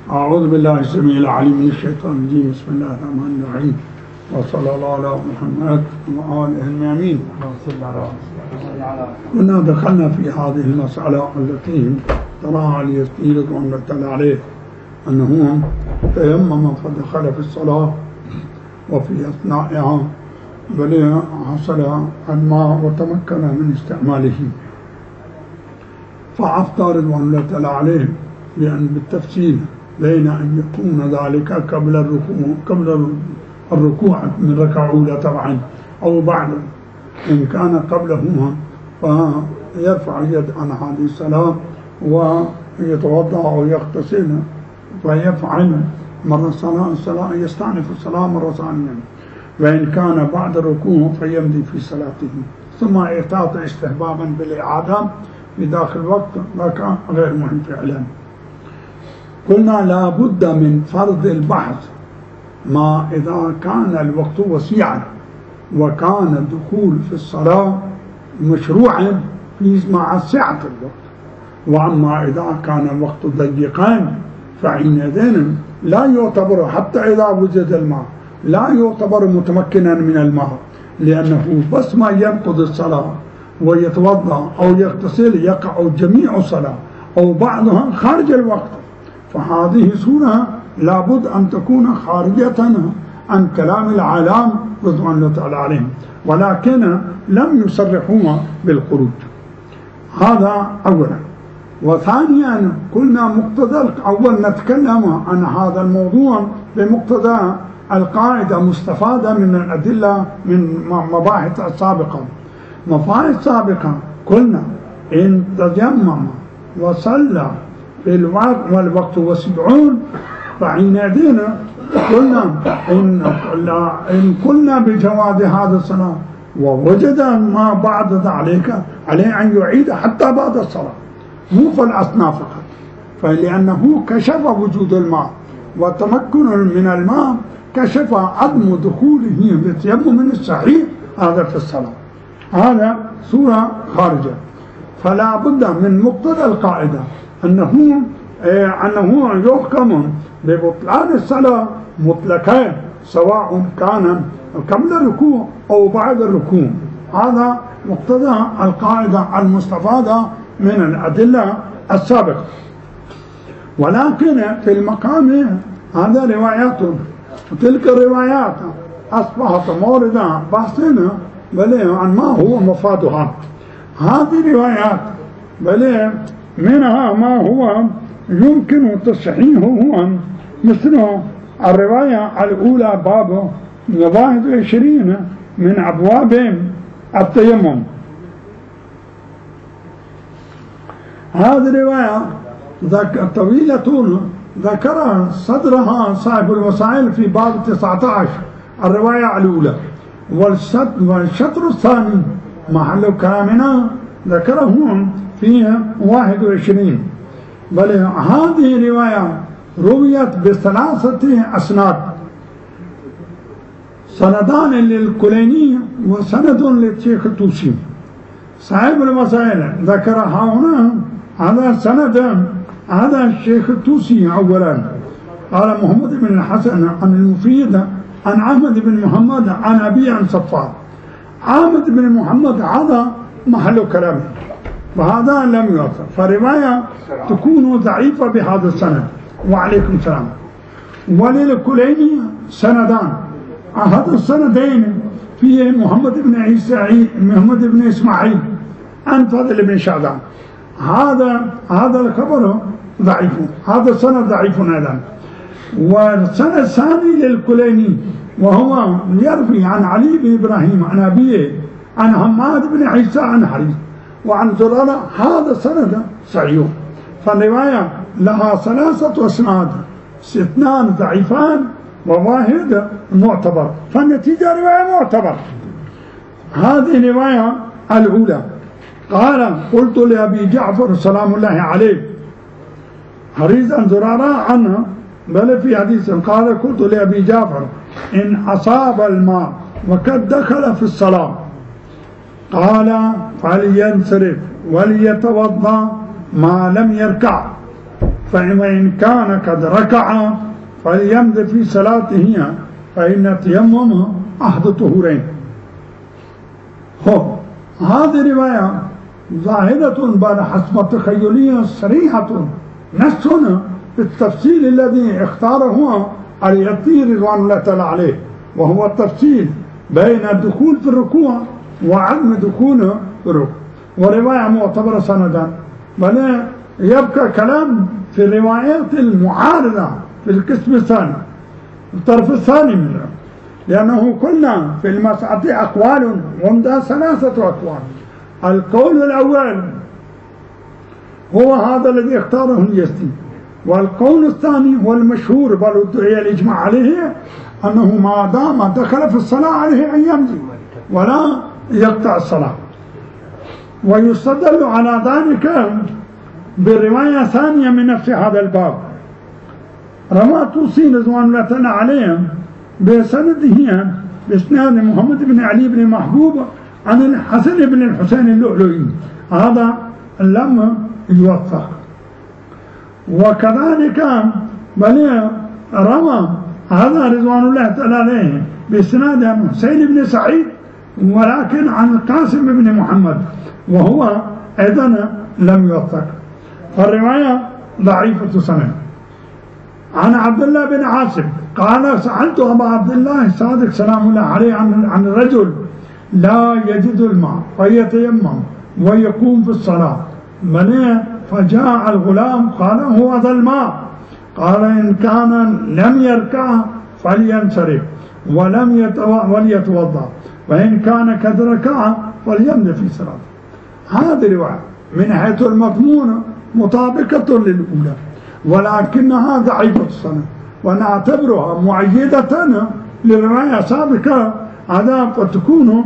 أعوذ بالله السميع العليم من الشيطان الرجيم. بسم الله الرحمن الرحيم، وصلى الله على محمد وآله الميامين. كنا دخلنا في هذه المسألة التي طرحها اليزيدي رضوان الله تعالى عليه، أنه تيمم فدخل في الصلاة وفي أثنائها بل حصل الماء وتمكن من استعماله، فأفتى رضوان الله تعالى عليه بأن بالتفصيل بين أن يكون ذلك قبل الركوع من ركعة أولى طبعا أو بعد، إن كان قبلهما فيرفع اليد عن هذه الصلاة ويتوضأ أو يغتسل فيفعل مرة الصلاة يستأنف الصلاة مرة ثانية، وإن كان بعد الركوع فيمضي في صلاته، ثم يعطى استحبابا بالإعادة في داخل الوقت لك غير مهم فعلا. قلنا لا بد من فرض البحث ما إذا كان الوقت وسيعا وكان الدخول في الصلاة مشروعا مع سعة الوقت، وأما إذا كان الوقت ضيقا فحينئذ لا يعتبر حتى إذا وجد الماء لا يعتبر متمكنا من الماء، لأنه بس ما ينقض الصلاة ويتوضأ أو يغتسل يقع جميع الصلاة أو بعضها خارج الوقت، فهذه صورة لابد أن تكون خارجة عن كلام العالم رضوان الله تعالى عليهم، ولكن لم يصرحوا بالخروج. هذا أولا. وثانيا قلنا مقتضى أول نتكلم عن هذا الموضوع بمقتضى القاعدة مستفادة من الأدلة من مباحث السابقة. مباحث سابقة قلنا إن تيمم وصلى في الوقت والوقت وسبعون فحينئذ قلنا إن قلنا بجواز هذا الصلاة ووجد ما بعد ذلك عليه أن يعيد حتى بعد الصلاة، مو في الأثناء فقط، فلأنه كشف وجود الماء وتمكن من الماء كشف عدم دخوله بالتيمم الصحيح هذا في الصلاة، هذا صورة خارجة. فلا بد من مقتضى القاعدة أنه يحكم ببطلان الصلاة مطلقا سواء كان قبل الركوع أو بعد الركوع، هذا مقتضى القاعدة المستفادة من الأدلة السابقة. ولكن في المقام هذا روايات، وتلك الروايات أصبحت موردة بحثنا بل عن ما هو مفادها. هذه الروايات بل منها ما هو يمكن تصحيحه مثل الرواية الأولى باب 21 من أبواب التيمم. هذه الرواية طويلة ذكر صدرها صاحب الوسائل في باب 19 الرواية الأولى، والشطر الثاني محل كلامنا ذكره في 21. بل هذه الرواية رويت بثلاثة أسناد، سندان للكليني وسند للشيخ الطوسي. صاحب الوسائل ذكرها هنا هذا سند هذا الشيخ الطوسي أولا، قال محمد بن الحسن عن المفيد عن أحمد بن محمد عن أبي عن صفار. أحمد بن محمد هذا محل كلامه وهذا لم يوثق، فرواية تكون ضعيفة بهذا السند. وعليكم السلام. وللكليني سندان، هذا السندين فيه محمد بن إسماعيل عن فضل بن شعبان، هذا الخبر ضعيف، هذا السند ضعيف أيضا. والسند الثاني للكليني وهو يروي عن علي بن إبراهيم عن أبيه عن حماد بن عيسى عن حريث وعن زرارة، هذا السند صحيح. فالرواية لها ثلاثة أسناد، اثنان ضعيفان وواحد معتبر، فالنتيجة رواية معتبر. هذه الرواية الأولى. قال قلت لأبي جعفر سلام الله عليه حريث عن زرارة عنه بل في حديث قال قلت لأبي جعفر إن أصاب الماء وقد دخل في الصلاة قال فلينصرف وليتوضأ ما لم يركع، فإن كان قد ركع فليمض في صلاته فإن التيمم أحد طهورين. هذه رواية ظاهرة بل حسب تخيلية صريحة نص في التفصيل الذي اختاره اليطير رضوان الله تعالى عليه، وهو التفصيل بين الدخول في الركوع وعدم دخول في الركوع، ورواية معتبرة سندا. بل يبقى كلام في الروايات المعارضة في القسم الثاني الطرف الثاني منه، لأنه قلنا في المسألة أقوال وعندها 3 أقوال. القول الأول هو هذا الذي اختاره اليزدي، والقول الثاني هو المشهور بل ادعي الإجماع عليه أنه ما دام دخل في الصلاة عليه أن يمضي ولا يقطع الصلاة. ويستدل على ذلك بالرواية ثانية من نفس هذا الباب، رواه طوسي رضوان الله تعالى عليهم بسنده بإسناد محمد بن علي بن محبوب عن الحسن بن الحسين اللؤلؤي، هذا لم يوثق. وكذلك بل روى هذا رضوان الله تعالى عليه بإسناد حسين بن سعيد ولكن عن القاسم بن محمد، وهو أيضا لم يوثق، فالرواية ضعيفة سند. عن عبد الله بن عاصم قال سألت أبا عبد الله الصادق سلام الله عليه عن الرجل لا يجد الماء فيتيمم ويقوم في الصلاة، فجاء الغلام قال هو ذا الماء، قال إن كان لم يركع فلينصرف وليتوضأ، وإن كان قد ركع فليمضي في صلاته. هذه رواية من حيث المضمون مطابقة للأولى، ولكنها ضعيفة السند، ونعتبرها معيدة للرواية السابقة، هذا فتكون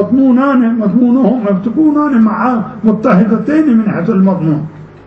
تكونان مع متحدتين من حيث المضمون.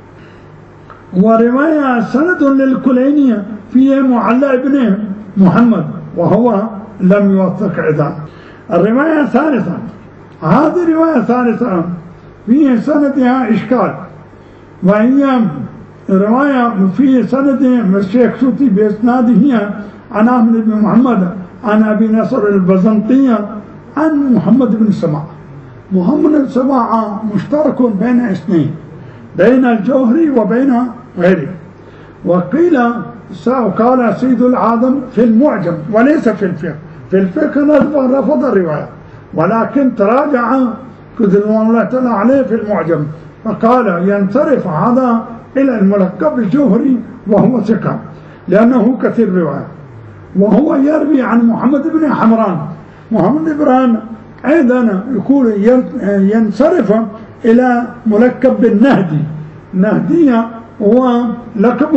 ورواية سند للكليني في معلى بن محمد، وهو لم يوثق أيضا. الرواية الثالثة، هذه الرواية الثالثة في سندها إشكال، وهي رواية في سند الشيخ سوتي بإسناده عن أحمد بن محمد عن أبي نصر البزنطي عن محمد بن سماعة. محمد بن سماعة مشترك بين اثنين، بين الجوهري وبين غيره. وقيل قال سيد العاظم في المعجم وليس في الفقه، في الفقه رفض الرواية، ولكن تراجع رضوان الله تعالى عليه في المعجم، فقال ينصرف هذا إلى الملقب الجوهري وهو ثقة لأنه كثير رواية. وهو يروي عن محمد بن حمران، محمد بن حمران أيضا يقول ينصرف إلى ملقب بالنهدي. نهدية هو لقب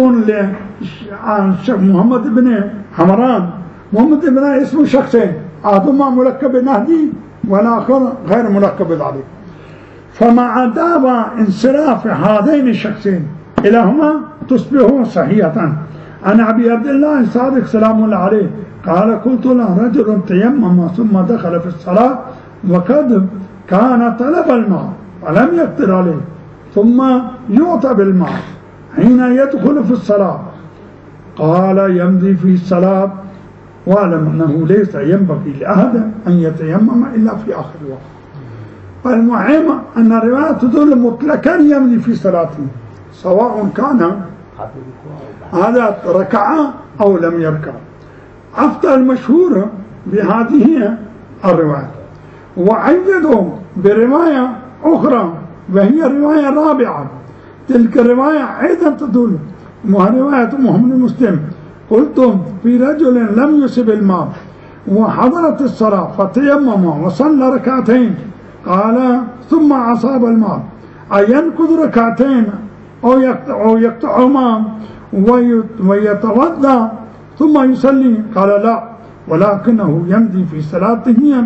لمحمد بن حمران. محمد بن اسمه شخصين، أحدهما ملقب بالنهدي والآخر غير ملقب ذلك. فمع دعوى انصراف هذين الشخصين إلىهما تصبح صحيحة. عن أبي عبد الله الصادق سلام الله عليه قال قلت له رجل تيمم ثم دخل في الصلاة وقد كان طلب الماء ولم يقدر عليه، ثم يعطى بالماء حين يدخل في الصلاة، قال يمضي في الصلاة، واعلم أنه ليس ينبغي لأحد أن يتيمم إلا في آخر الوقت. المهم أن الرواية تدل مطلقا يمضي في صلاته سواء كان هذا ركع أو لم يركع. أفتى المشهور بهذه الرواية، وعيدوا برواية أخرى وهي الرواية الرابعة. تلك الرواية أيضا تدل رواية محمد مسلم قلتم في رجل لم يصب الماء وحضرت الصلاة فتيمم وصلى ركعتين، قال ثم أصاب الماء أينقض ركعتين أو يقطعهما ويتوضأ ثم يصلي؟ قال لا، ولكنه يمضي في صلاته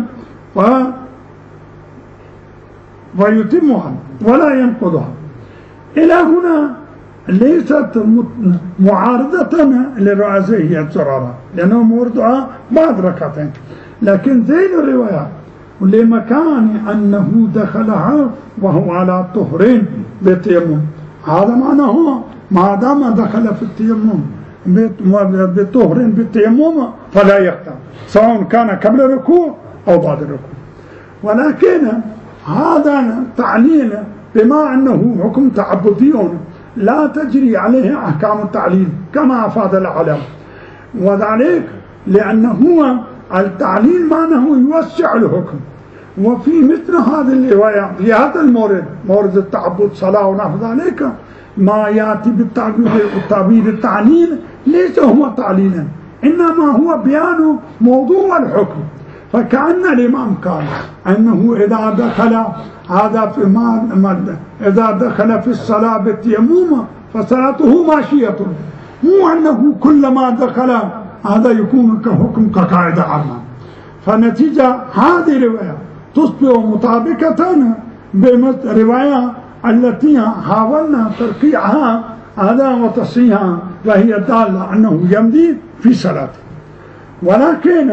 ويتمها ولا ينقضها. إلى هنا ليست معارضة للرؤسية الزرارة لأنه موردها بعد ركعتين، لكن ذيل الروايات لمكان أنه دخلها وهو على طهرين بالتيمم، هذا معناه ما دام دخل في التيمم بطهر بالتيمم فلا يقطع، سواء كان قبل الركوع أو بعد الركوع. ولكن هذا تعليل بما أنه حكم تعبدي لا تجري عليه أحكام التعليل كما أفاد العلم، وذلك لأنه التعليل معناه يوسع الحكم. وفي مثل هذه الرواية في هذا المورد، مورد التعبد صلاة ونحو ذلك، ما يأتي بالتعبير التعليل ليس هو تعليلا، إنما هو بيان موضوع الحكم. فكأن الإمام قال أنه إذا دخل هذا في إذا دخل في الصلاة بالتيمم فصلاته ماشية، مو أنه كلما دخل هذا يكون كحكم كقاعدة عامة. فنتيجة هذه الرواية تصبح مطابقة بالرواية التي حاولنا ترقيعها هذا وتصحيحها، وهي دالة أنه يمضي في صلاته. ولكن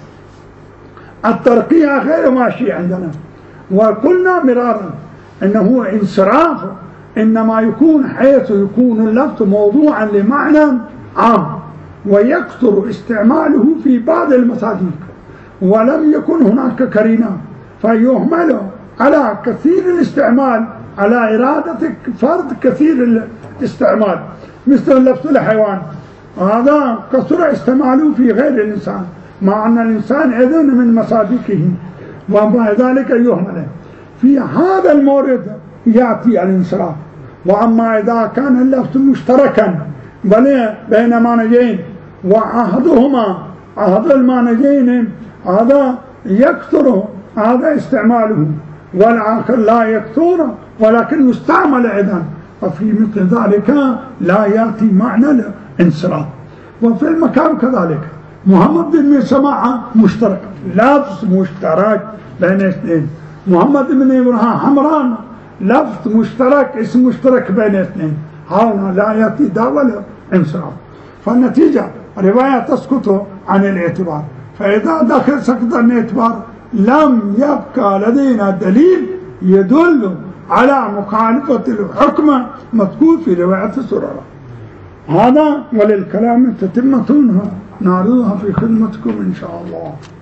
الترقيع غير ماشي عندنا، وقلنا مرارا أنه انصراف إنما يكون حيث يكون اللفظ موضوعا لمعنى عام ويكثر استعماله في بعض المصادر، ولم يكن هناك قرينة فيهمل على كثير الاستعمال على إرادة فرض كثير الاستعمال، مثل لفظ الحيوان هذا كثر استعماله في غير الإنسان، مع أن الإنسان أيضا من مصادقه، ومع ذلك يهمل. في هذا المورد يأتي الانصراف. وأما إذا كان اللفظ مشتركا بين معنيين وأحدهما أحد المعنيين هذا يكثر هذا استعماله والآخر لا يكثر ولكن يستعمل أيضا، وفي مثل ذلك لا يأتي معنى الانصراف. وفي المكان كذلك محمد بن سماعة مشترك، لفظ مشترك بين اثنين، محمد بن إبراهيم حمران لفظ مشترك اسم مشترك بين اثنين، هنا لا يأتي داول انصراف. فالنتيجة رواية تسقط عن الاعتبار، فإذا دخل سقط عن الاعتبار لم يبقى لدينا دليل يدل على مخالفة الحكم مذكور في رواية سرارة. هذا وللكلام تتمة نعرضها في خدمتكم إن شاء الله.